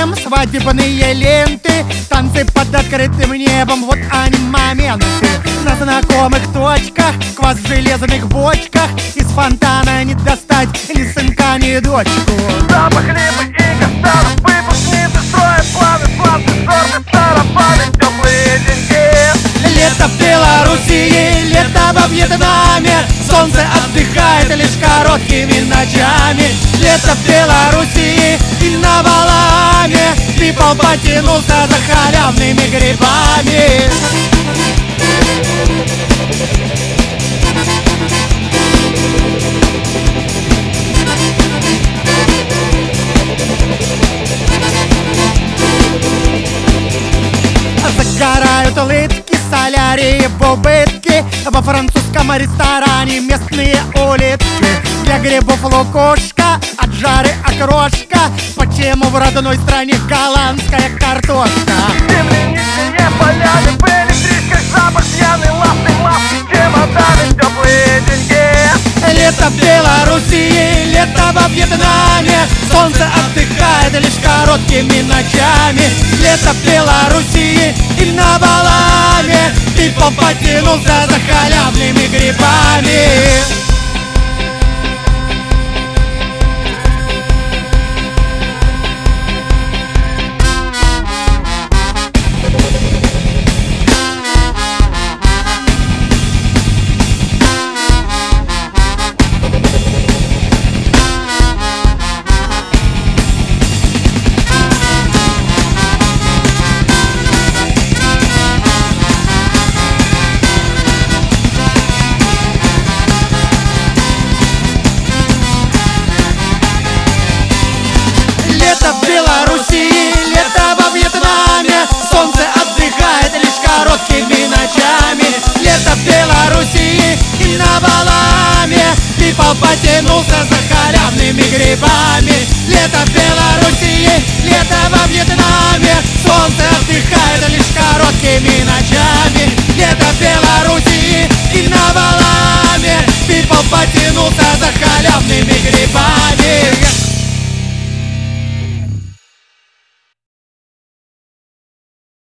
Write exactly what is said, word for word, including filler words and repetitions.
Вьетнам, свадебные ленты, танцы под открытым небом. Вот они моменты. На знакомых точках, квас в железных бочках. Из фонтана не достать ни сынка, ни дочку. Запах липы и каштанов, выпускницы строят планы, славцы, сорты, сарафаны, теплые деньги. Лето в Белоруссии, лето во Вьетнаме. Солнце отдыхает лишь короткими ночами. Лето в Белоруссии и на Валаме. People потянулся за халявными грибами. Загорают улыбки, солярии, бубытки. Во французском ресторане местные улитки. Для грибов лукошка, от жары окрошка. Почему в родной стране голландская картошка? Земляничные поляны, в электричках запах пьяной лавты, маски, чемоданы, теплые деньги. Лето в Белоруссии, лето во Вьетнаме. Солнце отдыхает лишь короткими ночами. Лето в Белоруссии и на Валаме. People потянулся за халявными грибами. Лето в Белоруссии, лето во Вьетнаме. Солнце отдыхает лишь короткими ночами. Лето в Белоруссии и на Валаме. People потянулся за халявными грибами.